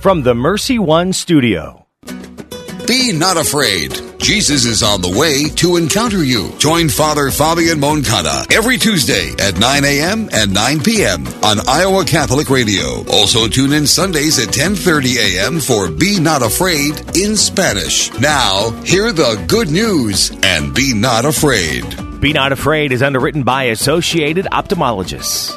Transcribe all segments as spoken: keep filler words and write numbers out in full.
from the Mercy One studio. Be not afraid. Jesus is on the way to encounter you. Join Father Fabian Moncada every Tuesday at nine a.m. and nine p.m. on Iowa Catholic Radio. Also tune in Sundays at ten thirty a.m. for Be Not Afraid in Spanish. Now, hear the good news and be not afraid. Be Not Afraid is underwritten by Associated Ophthalmologists.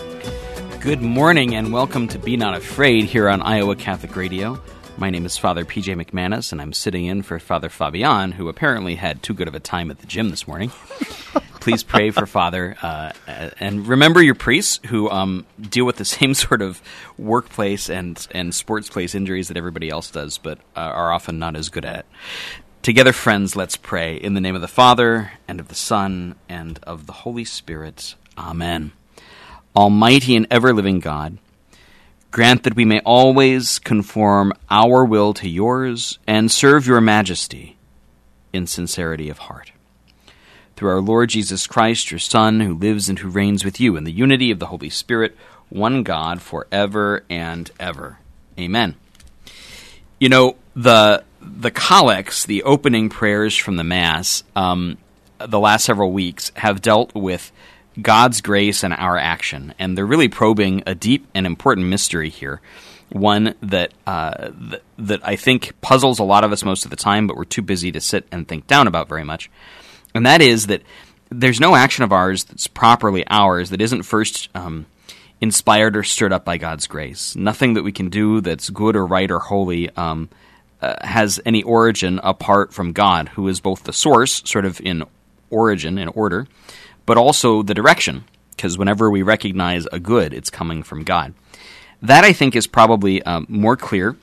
Good morning and welcome to Be Not Afraid here on Iowa Catholic Radio. My name is Father P J McManus, and I'm sitting in for Father Fabian, who apparently had too good of a time at the gym this morning. Please pray for Father, uh, and remember your priests who um, deal with the same sort of workplace and, and sports place injuries that everybody else does, but uh, are often not as good at it. Together, friends, let's pray. In the name of the Father, and of the Son, and of the Holy Spirit. Amen. Almighty and ever-living God, grant that we may always conform our will to yours and serve your majesty in sincerity of heart. Through our Lord Jesus Christ, your Son, who lives and who reigns with you in the unity of the Holy Spirit, one God, forever and ever. Amen. You know, the the collects, the opening prayers from the Mass, um, the last several weeks have dealt with God's grace and our action, and they're really probing a deep and important mystery here, one that uh, th- that I think puzzles a lot of us most of the time, but we're too busy to sit and think down about very much, and that is that there's no action of ours that's properly ours that isn't first um, inspired or stirred up by God's grace. Nothing that we can do that's good or right or holy um, uh, has any origin apart from God, who is both the source, sort of in origin, in order, but also the direction, because whenever we recognize a good, it's coming from God. That, I think, is probably um, more clear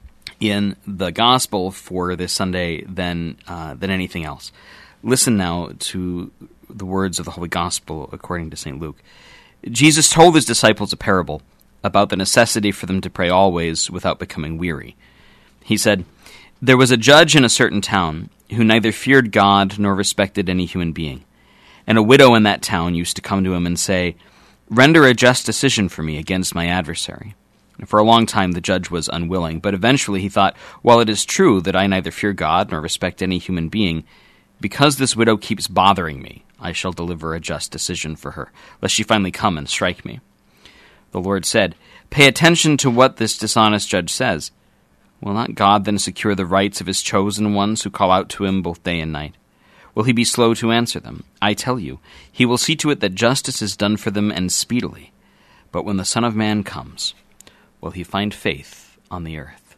in the gospel for this Sunday than uh, than anything else. Listen now to the words of the Holy Gospel according to Saint Luke. Jesus told his disciples a parable about the necessity for them to pray always without becoming weary. He said, "There was a judge in a certain town who neither feared God nor respected any human being. And a widow in that town used to come to him and say, 'Render a just decision for me against my adversary.' And for a long time the judge was unwilling, but eventually he thought, 'While it is true that I neither fear God nor respect any human being, because this widow keeps bothering me, I shall deliver a just decision for her, lest she finally come and strike me.' The Lord said, 'Pay attention to what this dishonest judge says. Will not God then secure the rights of his chosen ones who call out to him both day and night? Will he be slow to answer them? I tell you, he will see to it that justice is done for them and speedily. But when the Son of Man comes, will he find faith on the earth?'"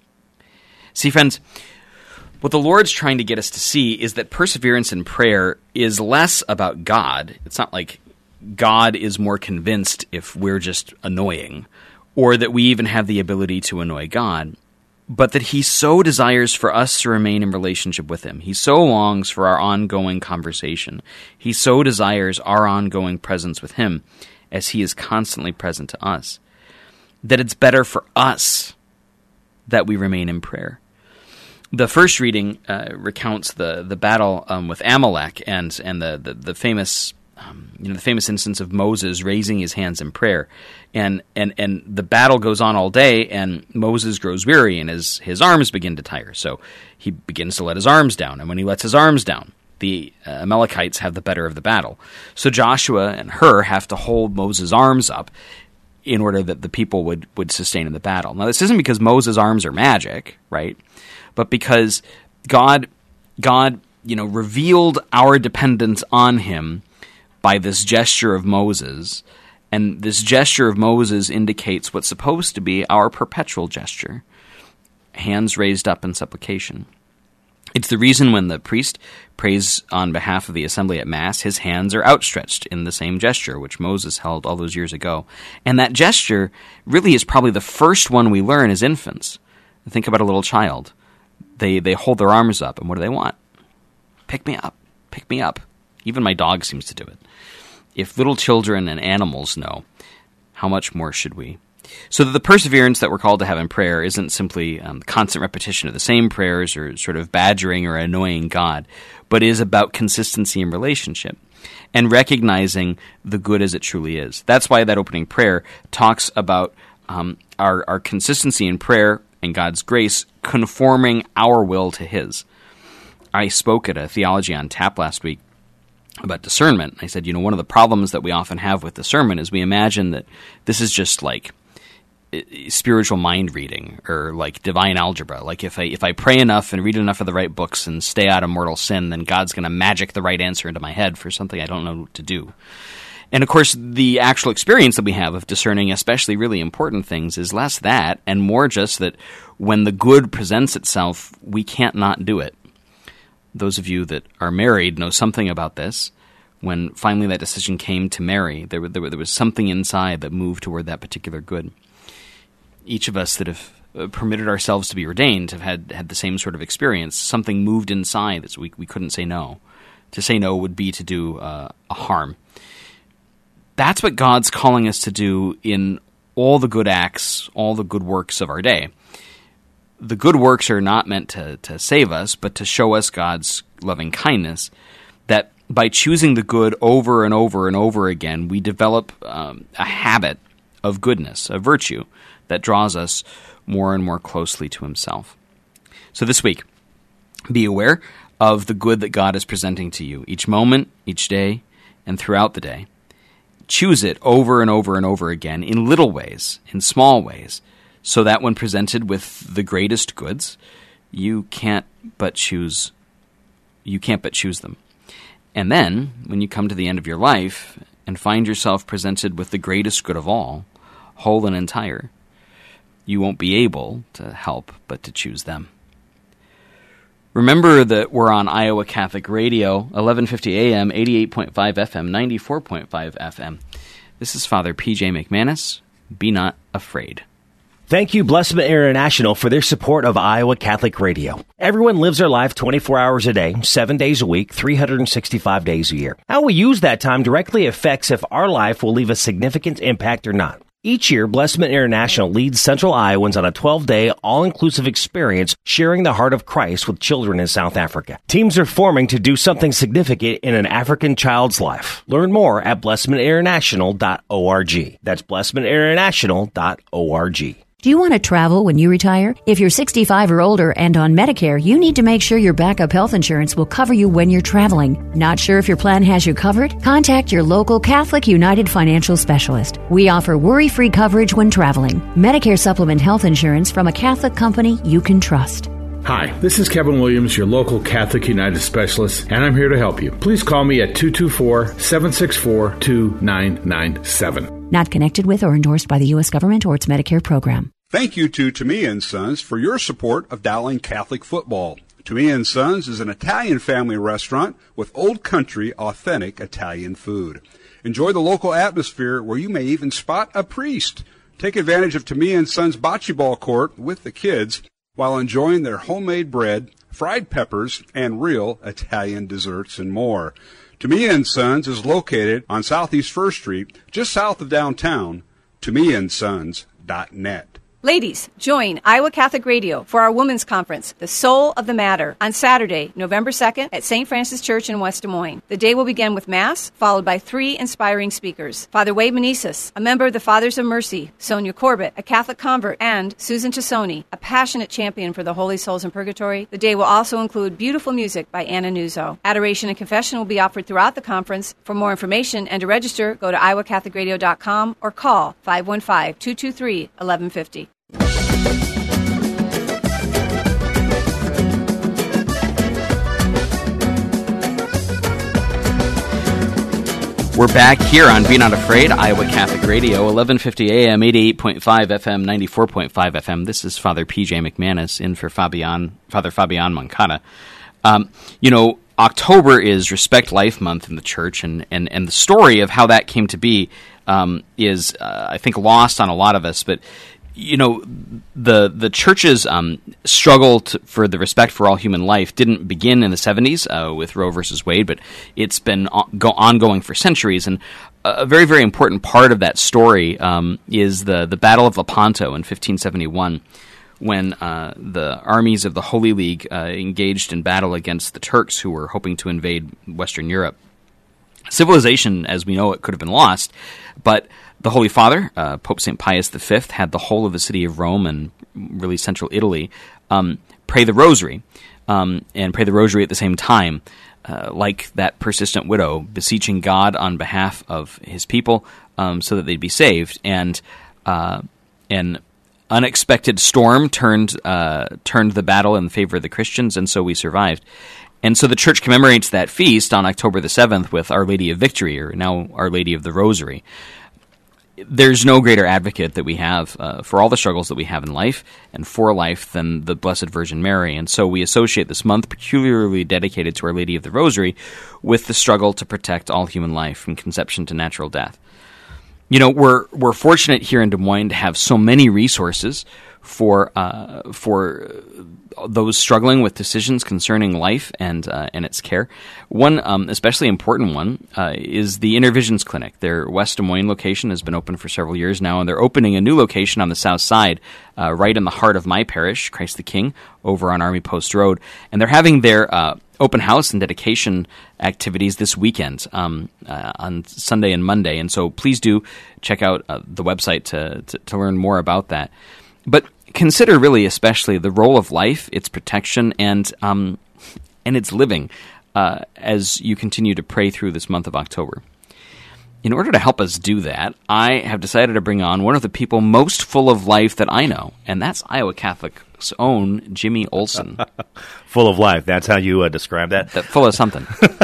See, friends, what the Lord's trying to get us to see is that perseverance in prayer is less about God. It's not like God is more convinced if we're just annoying, or that we even have the ability to annoy God, but that he so desires for us to remain in relationship with him. He so longs for our ongoing conversation. He so desires our ongoing presence with him as he is constantly present to us, that it's better for us that we remain in prayer. The first reading uh, recounts the the battle um, with Amalek and and the the, the famous um, you know the famous instance of Moses raising his hands in prayer, and and and the battle goes on all day, and Moses grows weary and his his arms begin to tire, so he begins to let his arms down, and when he lets his arms down, the uh, Amalekites have the better of the battle. So Joshua and Hur have to hold Moses' arms up in order that the people would would sustain in the battle. Now, this isn't because Moses' arms are magic, right? But because God, God, you know, revealed our dependence on him by this gesture of Moses, and this gesture of Moses indicates what's supposed to be our perpetual gesture, hands raised up in supplication. It's the reason when the priest prays on behalf of the assembly at Mass, his hands are outstretched in the same gesture which Moses held all those years ago. And that gesture really is probably the first one we learn as infants. Think about a little child. They they hold their arms up, and what do they want? Pick me up, pick me up. Even my dog seems to do it. If little children and animals know, how much more should we? So that the perseverance that we're called to have in prayer isn't simply um, constant repetition of the same prayers or sort of badgering or annoying God, but is about consistency in relationship and recognizing the good as it truly is. That's why that opening prayer talks about um, our, our consistency in prayer and God's grace conforming our will to His. I spoke at a Theology on Tap last week about discernment. I said, you know, one of the problems that we often have with discernment is we imagine that this is just like spiritual mind reading or like divine algebra. Like if I if I pray enough and read enough of the right books and stay out of mortal sin, then God's going to magic the right answer into my head for something I don't know what to do. And of course, the actual experience that we have of discerning especially really important things is less that and more just that when the good presents itself, we can't not do it. Those of you that are married know something about this. When finally that decision came to marry, there, there, there was something inside that moved toward that particular good. Each of us that have permitted ourselves to be ordained have had, had the same sort of experience. Something moved inside that we, we couldn't say no. To say no would be to do uh, a harm. That's what God's calling us to do in all the good acts, all the good works of our day. The good works are not meant to, to save us, but to show us God's loving kindness, that by choosing the good over and over and over again, we develop um, a habit of goodness, a virtue, that draws us more and more closely to Himself. So this week, be aware of the good that God is presenting to you each moment, each day, and throughout the day. Choose it over and over and over again in little ways, in small ways, so that when presented with the greatest goods, you can't but choose you can't but choose them. And then, when you come to the end of your life and find yourself presented with the greatest good of all, whole and entire, you won't be able to help but to choose them. Remember that we're on Iowa Catholic Radio, eleven fifty A M, eighty-eight point five F M, ninety-four point five F M. This is Father P J McManus. Be not afraid. Thank you, Blessman International, for their support of Iowa Catholic Radio. Everyone lives their life twenty-four hours a day, seven days a week, three hundred sixty-five days a year. How we use that time directly affects if our life will leave a significant impact or not. Each year, Blessman International leads Central Iowans on a twelve-day, all-inclusive experience sharing the heart of Christ with children in South Africa. Teams are forming to do something significant in an African child's life. Learn more at blessman international dot org. That's blessman international dot org. Do you want to travel when you retire? If you're sixty-five or older and on Medicare, you need to make sure your backup health insurance will cover you when you're traveling. Not sure if your plan has you covered? Contact your local Catholic United Financial Specialist. We offer worry-free coverage when traveling. Medicare Supplement health insurance from a Catholic company you can trust. Hi, this is Kevin Williams, your local Catholic United Specialist, and I'm here to help you. Please call me at two two four, seven six four, two nine nine seven. Not connected with or endorsed by the U S government or its Medicare program. Thank you to Tomia and Sons for your support of Dowling Catholic football. Tomia and Sons is an Italian family restaurant with old country, authentic Italian food. Enjoy the local atmosphere where you may even spot a priest. Take advantage of Tomia and Sons bocce ball court with the kids while enjoying their homemade bread, fried peppers, and real Italian desserts and more. Tomia and Sons is located on Southeast First Street, just south of downtown, tomia and sons dot net. Ladies, join Iowa Catholic Radio for our Women's Conference, The Soul of the Matter, on Saturday, November second at Saint Francis Church in West Des Moines. The day will begin with Mass, followed by three inspiring speakers. Father Wade Meneses, a member of the Fathers of Mercy, Sonia Corbett, a Catholic convert, and Susan Tassoni, a passionate champion for the Holy Souls in Purgatory. The day will also include beautiful music by Anna Nuzzo. Adoration and confession will be offered throughout the conference. For more information and to register, go to iowa catholic radio dot com or call five one five, two two three, one one five zero. We're back here on Be Not Afraid, Iowa Catholic Radio, eleven fifty A M, eighty-eight point five F M, ninety-four point five F M. This is Father P J McManus in for Fabian, Father Fabian Moncada. Um, you know, October is Respect Life Month in the Church, and, and, and the story of how that came to be um, is, uh, I think, lost on a lot of us, but you know, the the Church's um, struggle to, for the respect for all human life didn't begin in the seventies uh, with Roe versus Wade, but it's been on, go, ongoing for centuries. And a very, very important part of that story um, is the, the Battle of Lepanto in fifteen seventy-one, when uh, the armies of the Holy League uh, engaged in battle against the Turks, who were hoping to invade Western Europe. Civilization, as we know it, could have been lost, but the Holy Father, uh, Pope Saint Pius the Fifth, had the whole of the city of Rome and really central Italy um, pray the Rosary, um, and pray the Rosary at the same time, uh, like that persistent widow, beseeching God on behalf of his people um, so that they'd be saved. And uh, an unexpected storm turned uh, turned the battle in favor of the Christians, and so we survived. And so the Church commemorates that feast on October the seventh with Our Lady of Victory, or now Our Lady of the Rosary. There's no greater advocate that we have uh, for all the struggles that we have in life and for life than the Blessed Virgin Mary. And so we associate this month, peculiarly dedicated to Our Lady of the Rosary, with the struggle to protect all human life from conception to natural death. You know, we're we're fortunate here in Des Moines to have so many resources for uh, for those struggling with decisions concerning life and uh, and its care. One um, especially important one uh, is the Intervisions Clinic. Their West Des Moines location has been open for several years now, and they're opening a new location on the south side, uh, right in the heart of my parish, Christ the King, over on Army Post Road. And they're having their uh, open house and dedication activities this weekend um, uh, on Sunday and Monday. And so please do check out uh, the website to, to, to learn more about that. But consider really especially the role of life, its protection, and um, and its living uh, as you continue to pray through this month of October. In order to help us do that, I have decided to bring on one of the people most full of life that I know, and that's Iowa Catholic's own Jimmy Olson. Full of life. That's how you uh, describe that. That full of something.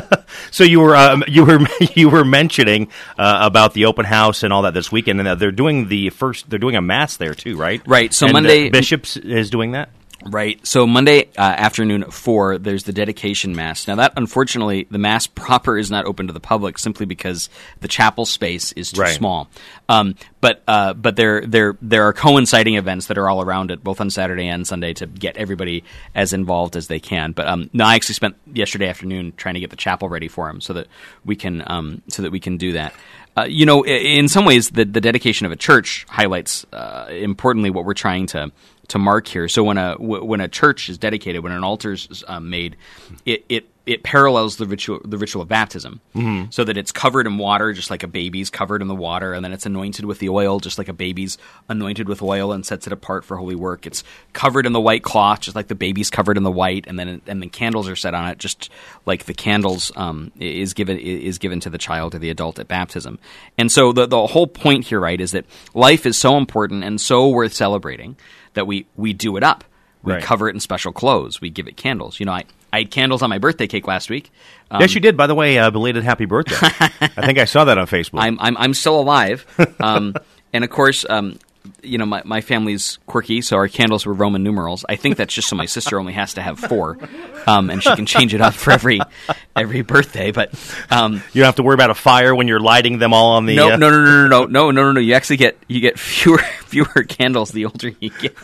So you were um, you were you were mentioning uh, about the open house and all that this weekend, and they're doing the first. They're doing a mass there too, right? Right. So and, Monday, uh, Bishops is doing that. Right. So Monday uh, afternoon at four, there's the dedication mass. Now that, unfortunately, the mass proper is not open to the public simply because the chapel space is too right. small. Um, but uh, but there there there are coinciding events that are all around it, both on Saturday and Sunday, to get everybody as involved as they can. But um, no, I actually spent yesterday afternoon trying to get the chapel ready for them so that we can um, so that we can do that. Uh, you know, in some ways, the, the dedication of a church highlights uh, importantly what we're trying to to mark here. So when a when a church is dedicated, when an altar is um, made, it, it it parallels the ritual the ritual of baptism, mm-hmm. so that it's covered in water, just like a baby's covered in the water, and then it's anointed with the oil, just like a baby's anointed with oil, and sets it apart for holy work. It's covered in the white cloth, just like the baby's covered in the white, and then and the candles are set on it, just like the candles um, is given is given to the child or the adult at baptism. And so the the whole point here, right, is that life is so important and so worth celebrating that we we do it up. We right. cover it in special clothes. We give it candles. You know, I, I had candles on my birthday cake last week. Um, yes, you did. By the way, uh, belated happy birthday. I think I saw that on Facebook. I'm I'm, I'm still alive. Um, and, of course, um, you know, my, my family's quirky, so our candles were Roman numerals. I think that's just so my sister only has to have four, um, and she can change it up for every every birthday. But um, you don't have to worry about a fire when you're lighting them all on the. No, uh... no, no, no, no, no, no, no, no, no. You actually get you get fewer fewer candles the older you get.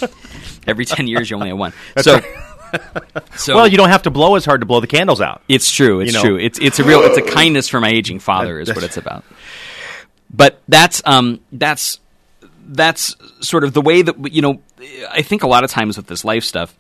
Every ten years, you only have one. That's so. Right. So, well, you don't have to blow as hard to blow the candles out. It's true. It's you know? true. It's it's a real. It's a kindness for my aging father, is what it's about. But that's um that's that's sort of the way that, you know, I think a lot of times with this life stuff,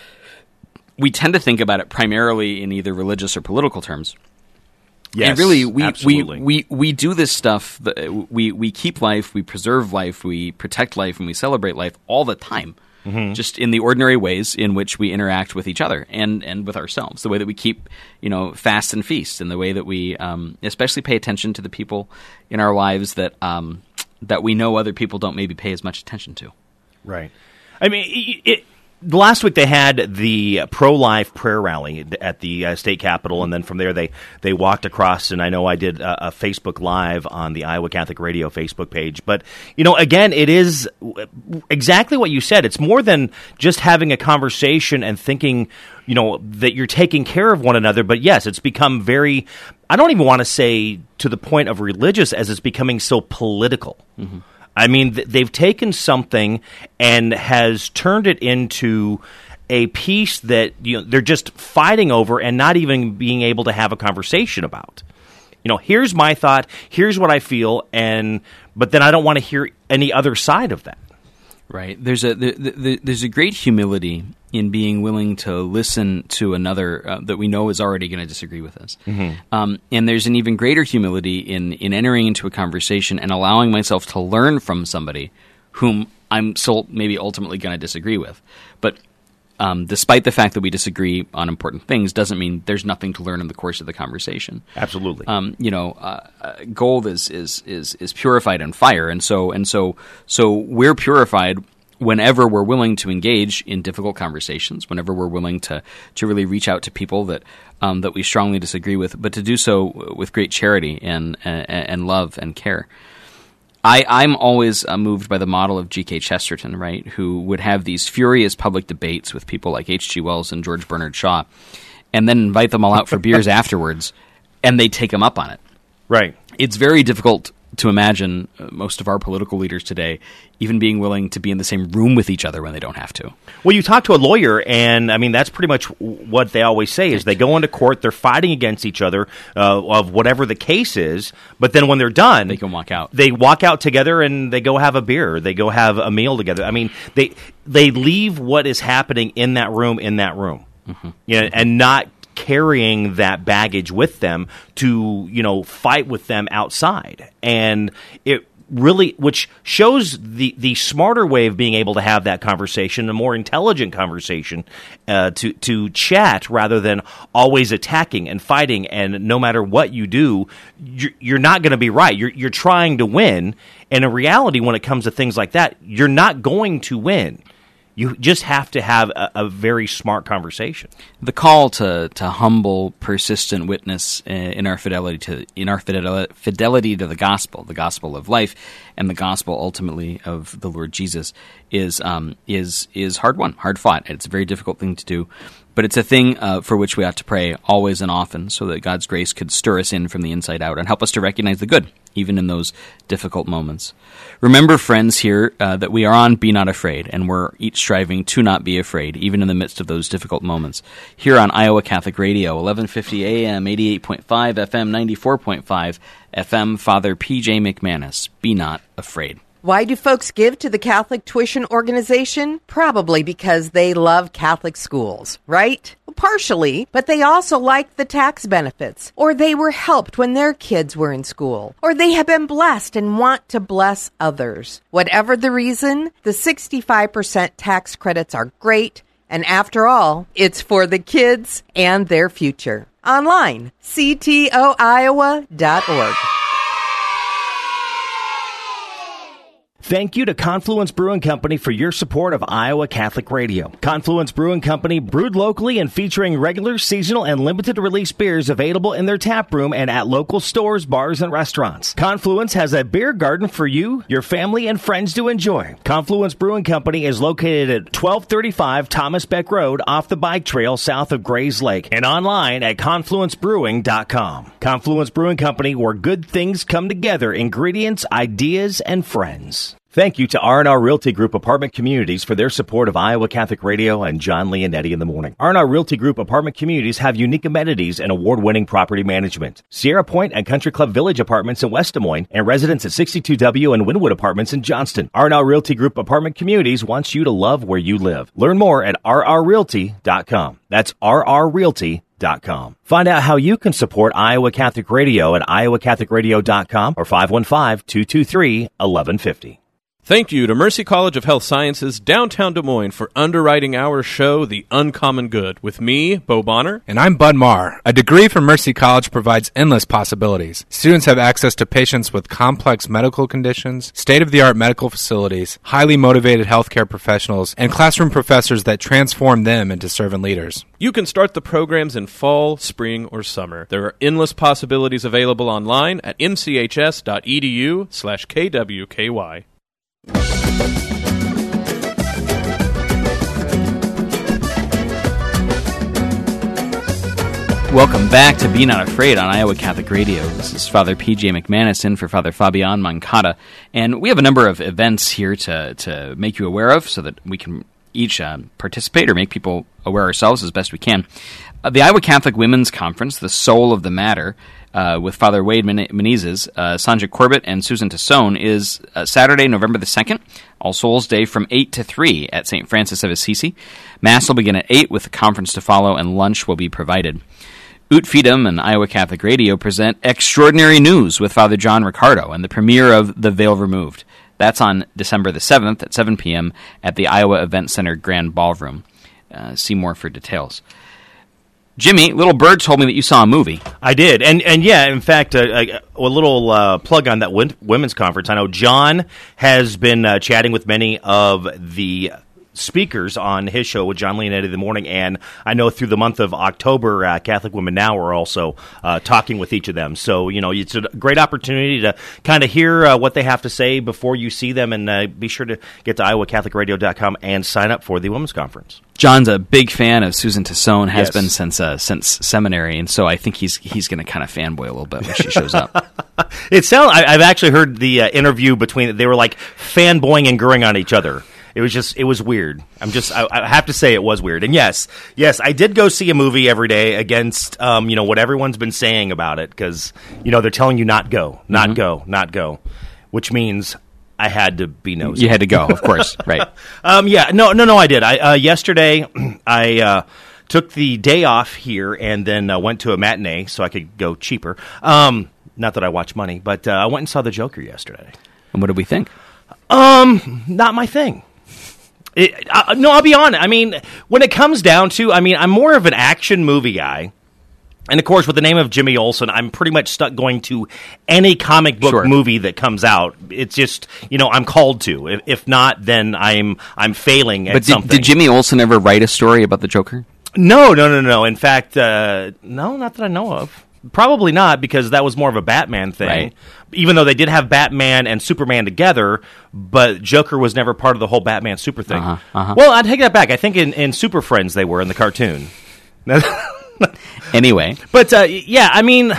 we tend to think about it primarily in either religious or political terms. Yes, and really, we, absolutely. we, we, we do this stuff. We we keep life, we preserve life, we protect life, and we celebrate life all the time. Mm-hmm. Just in the ordinary ways in which we interact with each other and, and with ourselves, the way that we keep, you know, fast and feast, and the way that we um, especially pay attention to the people in our lives that um, that we know other people don't maybe pay as much attention to. Right. I mean, it, it, last week they had the pro-life prayer rally at the uh, state capitol, and then from there they, they walked across, and I know I did a, a Facebook Live on the Iowa Catholic Radio Facebook page. But, you know, again, it is exactly what you said. It's more than just having a conversation and thinking, you know, that you're taking care of one another. But, yes, it's become very, I don't even want to say to the point of religious, as it's becoming so political. Mm-hmm. I mean, they've taken something and has turned it into a piece that, you know, they're just fighting over and not even being able to have a conversation about. You know, here's my thought, here's what I feel, and but then I don't want to hear any other side of that. Right. There's a the, the, there's a great humility in being willing to listen to another uh, that we know is already going to disagree with us. Mm-hmm. Um, and there's an even greater humility in, in entering into a conversation and allowing myself to learn from somebody whom I'm still maybe ultimately going to disagree with. But um, despite the fact that we disagree on important things doesn't mean there's nothing to learn in the course of the conversation. Absolutely. Um, you know, uh, uh, gold is, is is is purified in fire, and so and so so we're purified whenever we're willing to engage in difficult conversations, whenever we're willing to, to really reach out to people that um, that we strongly disagree with, but to do so with great charity and and, and love and care. I, I'm always uh, moved by the model of G K Chesterton, right, who would have these furious public debates with people like H G Wells and George Bernard Shaw, and then invite them all out for beers afterwards, and they take them up on it. Right. It's very difficult to imagine uh, most of our political leaders today even being willing to be in the same room with each other when they don't have to. Well, you talk to a lawyer, and I mean, that's pretty much what they always say is they go into court, they're fighting against each other uh, of whatever the case is, but then when they're done, they can walk out. They walk out together and they go have a beer, they go have a meal together. I mean, they they leave what is happening in that room in that room, mm-hmm. you know, and not carrying that baggage with them to, you know, fight with them outside. And it really, which shows the, the smarter way of being able to have that conversation, a more intelligent conversation, uh, to, to chat rather than always attacking and fighting. And no matter what you do, you're, you're not going to be right. You're, you're trying to win. And in reality, when it comes to things like that, you're not going to win. You just have to have a, a very smart conversation. The call to, to humble, persistent witness in our fidelity to in our fidel- fidelity to the gospel, the gospel of life, and the gospel ultimately of the Lord Jesus is um, is is hard won, hard fought. It's a very difficult thing to do, but it's a thing uh, for which we ought to pray always and often, so that God's grace could stir us in from the inside out and help us to recognize the good, even in those difficult moments. Remember, friends, here uh, that we are on Be Not Afraid, and we're each striving to not be afraid, even in the midst of those difficult moments. Here on Iowa Catholic Radio, eleven fifty A M, eighty-eight point five F M, ninety-four point five F M, Father P J McManus, Be Not Afraid. Why do folks give to the Catholic Tuition Organization? Probably because they love Catholic schools, right? Well, partially, but they also like the tax benefits, or they were helped when their kids were in school, or they have been blessed and want to bless others. Whatever the reason, the sixty-five percent tax credits are great, and after all, it's for the kids and their future. Online, c t o iowa dot org. Thank you to Confluence Brewing Company for your support of Iowa Catholic Radio. Confluence Brewing Company, brewed locally and featuring regular, seasonal, and limited release beers available in their tap room and at local stores, bars, and restaurants. Confluence has a beer garden for you, your family, and friends to enjoy. Confluence Brewing Company is located at twelve thirty-five Thomas Beck Road off the bike trail south of Grays Lake and online at confluence brewing dot com. Confluence Brewing Company, where good things come together, ingredients, ideas, and friends. Thank you to R and R Realty Group Apartment Communities for their support of Iowa Catholic Radio and John Leonetti in the morning. R and R Realty Group Apartment Communities have unique amenities and award-winning property management. Sierra Point and Country Club Village Apartments in West Des Moines and residents at sixty-two W and Wynwood Apartments in Johnston. R and R Realty Group Apartment Communities wants you to love where you live. Learn more at r r realty dot com. That's r r realty dot com. Find out how you can support Iowa Catholic Radio at iowa catholic radio dot com or five one five, two two three, one one five zero. Thank you to Mercy College of Health Sciences, downtown Des Moines, for underwriting our show, The Uncommon Good, with me, Bo Bonner. And I'm Bud Marr. A degree from Mercy College provides endless possibilities. Students have access to patients with complex medical conditions, state-of-the-art medical facilities, highly motivated healthcare professionals, and classroom professors that transform them into servant leaders. You can start the programs in fall, spring, or summer. There are endless possibilities available online at m c h s dot e d u slash k w k y. Welcome back to Be Not Afraid on Iowa Catholic Radio. This is Father P J McManus in for Father Fabian Moncada. And we have a number of events here to, to make you aware of so that we can each uh, participate or make people aware ourselves as best we can. Uh, the Iowa Catholic Women's Conference, the Soul of the Matter, uh, with Father Wade Men- Menezes, uh, Sandra Corbett, and Susan Tassone is uh, Saturday, November the second, All Souls Day from eight to three at Saint Francis of Assisi. Mass will begin at eight with a conference to follow, and lunch will be provided. Ut Fidem and Iowa Catholic Radio present Extraordinary News with Father John Ricardo and the premiere of The Veil Removed. That's on December the seventh at seven p.m. at the Iowa Event Center Grand Ballroom. Uh, see more for details. Jimmy, Little Bird told me that you saw a movie. I did, and and yeah, in fact, uh, a, a little uh, plug on that win- women's conference. I know John has been uh, chatting with many of the speakers on his show with John Leonetti in the morning, and I know through the month of October, uh, Catholic Women Now are also uh, talking with each of them. So, you know, it's a great opportunity to kind of hear uh, what they have to say before you see them, and uh, be sure to get to iowa catholic radio dot com and sign up for the women's conference. John's a big fan of Susan Tassone, has Yes. been since uh, since seminary, and so I think he's he's going to kind of fanboy a little bit when she shows up. It sounds. I, I've actually heard the uh, interview between. They were like fanboying and growing on each other. It was just. It was weird. I'm just. I, I have to say it was weird. And yes, yes, I did go see a movie every day against, um, you know, what everyone's been saying about it, because you know they're telling you not go, not Mm-hmm. go, not go, which means I had to be nosy. You had to go, of course, right? Um, yeah, no, no, no, I did. I uh, yesterday I uh, took the day off here and then uh, went to a matinee so I could go cheaper. Um, not that I watch money, but uh, I went and saw The Joker yesterday. And what did we think? Um, not my thing. It, uh, no, I'll be honest. I mean, when it comes down to, I mean, I'm more of an action movie guy. And, of course, with the name of Jimmy Olsen, I'm pretty much stuck going to any comic book Sure. movie that comes out. It's just, you know, I'm called to. If, if not, then I'm I'm failing at But did, something. did Jimmy Olsen ever write a story about the Joker? No, no, no, no. In fact, uh, no, not that I know of. Probably not, because that was more of a Batman thing. Right. Even though they did have Batman and Superman together, but Joker was never part of the whole Batman Super thing. Uh-huh, uh-huh. Well, I'd take that back. I think in, in Super Friends they were in the cartoon. Anyway. But, uh, yeah, I mean,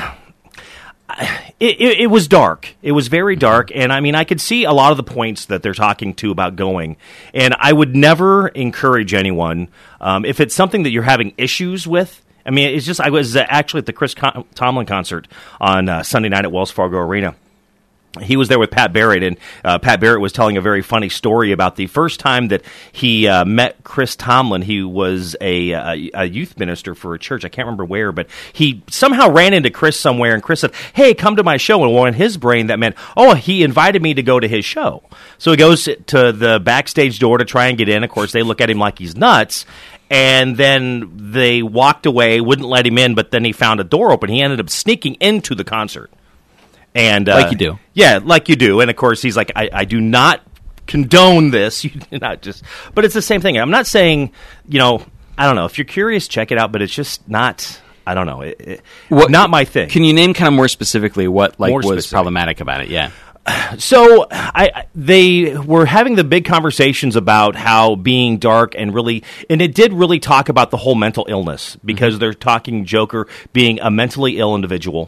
it, it, it was dark. It was very dark, and, I mean, I could see a lot of the points that they're talking to about going. And I would never encourage anyone, um, if it's something that you're having issues with. I mean, it's just, I was actually at the Chris Con- Tomlin concert on uh, Sunday night at Wells Fargo Arena. He was there with Pat Barrett, and uh, Pat Barrett was telling a very funny story about the first time that he uh, met Chris Tomlin. He was a, a, a youth minister for a church. I can't remember where, but he somehow ran into Chris somewhere, and Chris said, hey, come to my show. And well, in his brain, that meant, oh, he invited me to go to his show. So he goes to the backstage door to try and get in. Of course, they look at him like he's nuts. And then they walked away, wouldn't let him in, but then he found a door open. He ended up sneaking into the concert. And uh, Like you do. Yeah, like you do. And, of course, he's like, I, I do not condone this. You do not just... But it's the same thing. I'm not saying, you know, I don't know. If you're curious, check it out. But it's just not... I don't know. It, it, What, not my thing. Can you name kind of more specifically what like More was specific. problematic about it? Yeah. So I, I- they were having the big conversations about how being dark and really, and it did really talk about the whole mental illness, because they're talking Joker being a mentally ill individual,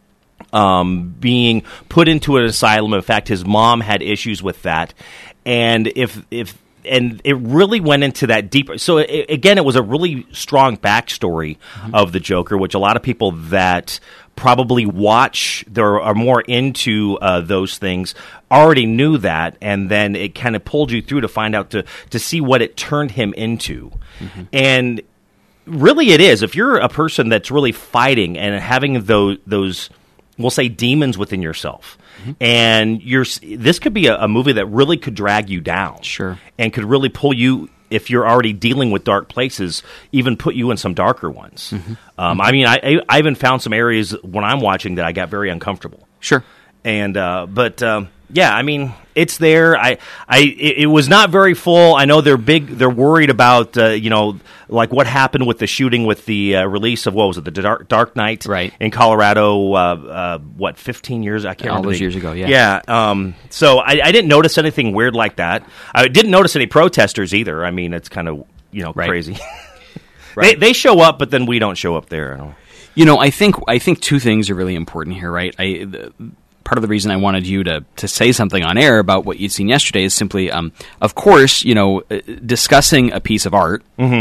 um, being put into an asylum. In fact, his mom had issues with that, and if if. And it really went into that deeper. So, it, again, it was a really strong backstory of the Joker, which a lot of people that probably watch, there are more into uh, those things, already knew that. And then it kind of pulled you through to find out, to, to see what it turned him into. Mm-hmm. And really it is. If you're a person that's really fighting and having those, those we'll say, demons within yourself, mm-hmm. and you're this could be a, a movie that really could drag you down, Sure, and could really pull you, if you're already dealing with dark places, even put you in some darker ones. Mm-hmm. Um, mm-hmm. I mean, I, I even found some areas when I'm watching that I got very uncomfortable. Sure, and uh, but um, yeah, I mean, it's there. I, I, it, it was not very full. I know they're big. They're worried about, uh, you know, like what happened with the shooting with the uh, release of, what was it, the Dark, Dark Knight, right, in Colorado. Uh, uh, what, fifteen years? I can't all remember. those the, years ago. Yeah, yeah. Um, so I, I didn't notice anything weird like that. I didn't notice any protesters either. I mean, it's kind of, you know, right. crazy. Right. They they show up, but then we don't show up there. I don't. You know, I think I think two things are really important here, right? I. The, Part of the reason I wanted you to, to say something on air about what you'd seen yesterday is simply, um, of course, you know, uh, discussing a piece of art, mm-hmm. a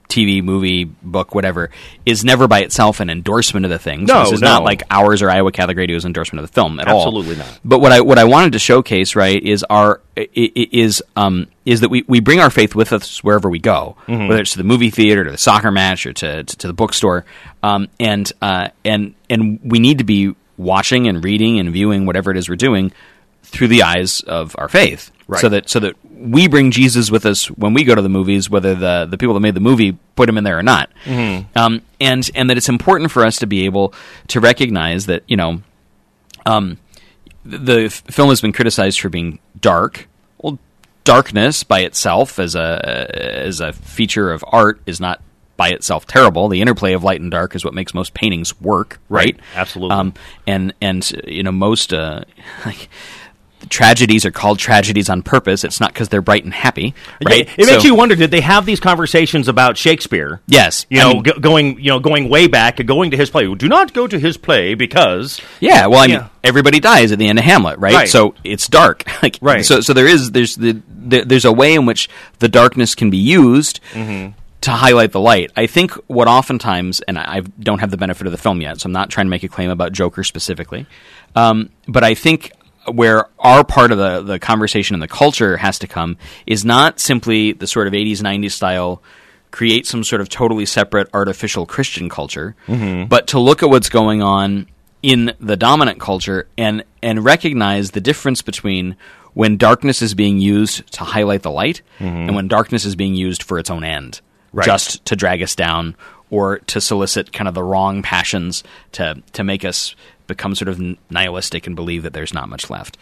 T V, movie, book, whatever, is never by itself an endorsement of the thing. No, so this is no. not like ours or Iowa Catholic Radio's endorsement of the film at all. Absolutely not. But what I what I wanted to showcase, right, is our is um is that we, we bring our faith with us wherever we go, mm-hmm. whether it's to the movie theater, to the soccer match, or to to, to the bookstore, um, and uh, and and we need to be watching and reading and viewing whatever it is we're doing through the eyes of our faith, right. so that so that we bring Jesus with us when we go to the movies, whether the, the people that made the movie put him in there or not, mm-hmm. um, and and that it's important for us to be able to recognize that, you know, um, the, the f- film has been criticized for being dark. Well, darkness by itself as a as a feature of art is not by itself terrible. The interplay of light and dark is what makes most paintings work, right? Right. Absolutely. Um, and and you know most uh, like. Tragedies are called tragedies on purpose. It's not because they're bright and happy, right? It, it so, makes you wonder: did they have these conversations about Shakespeare? Yes, you I know, mean, go, going you know going way back, going to his play. Do not go to his play because yeah. Well, I yeah. mean, everybody dies at the end of Hamlet, right? Right. So it's dark, like right. So, so there is there's the, the there's a way in which the darkness can be used. Mm-hmm. To highlight the light. I think what oftentimes, and I don't have the benefit of the film yet, so I'm not trying to make a claim about Joker specifically, um, but I think where our part of the, the conversation and the culture has to come is not simply the sort of eighties, nineties style, create some sort of totally separate artificial Christian culture, mm-hmm. but to look at what's going on in the dominant culture and, and recognize the difference between when darkness is being used to highlight the light mm-hmm. and when darkness is being used for its own end. Right. Just to drag us down or to solicit kind of the wrong passions to to make us become sort of nihilistic and believe that there's not much left.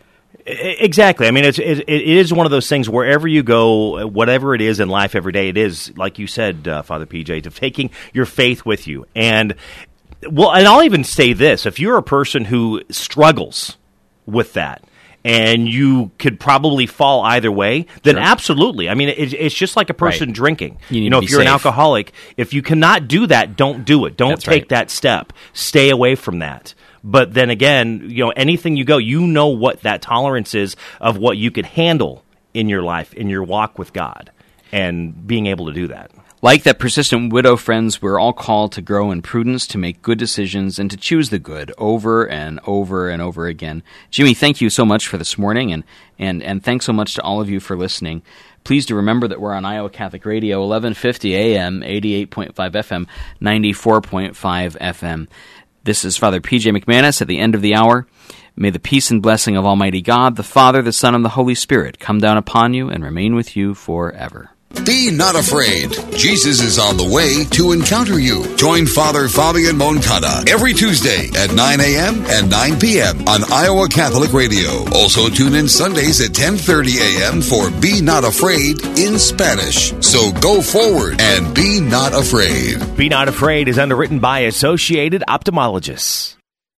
Exactly. I mean, it's, it, it is one of those things wherever you go, whatever it is in life every day, it is, like you said, uh, Father P J, of taking your faith with you. And, well, and I'll even say this. If you're a person who struggles with that, and you could probably fall either way, then sure. absolutely. I mean, it, it's just like a person right. drinking. You, you know, if you're safe. an alcoholic, if you cannot do that, don't do it. Don't That's take right. that step. Stay away from that. But then again, you know, anything you go, you know what that tolerance is of what you could handle in your life, in your walk with God, and being able to do that. Like that persistent widow, friends, we're all called to grow in prudence, to make good decisions, and to choose the good over and over and over again. Jimmy, thank you so much for this morning, and, and, and thanks so much to all of you for listening. Please do remember that we're on Iowa Catholic Radio, eleven fifty A M, eighty-eight point five F M, ninety-four point five F M. This is Father P J McManus at the end of the hour. May the peace and blessing of Almighty God, the Father, the Son, and the Holy Spirit come down upon you and remain with you forever. Be not afraid. Jesus is on the way to encounter you. Join Father Fabian Moncada every Tuesday at nine a.m. and nine p.m. on Iowa Catholic Radio. Also tune in Sundays at ten thirty a.m. for Be Not Afraid in Spanish. So go forward and be not afraid. Be Not Afraid is underwritten by Associated Ophthalmologists.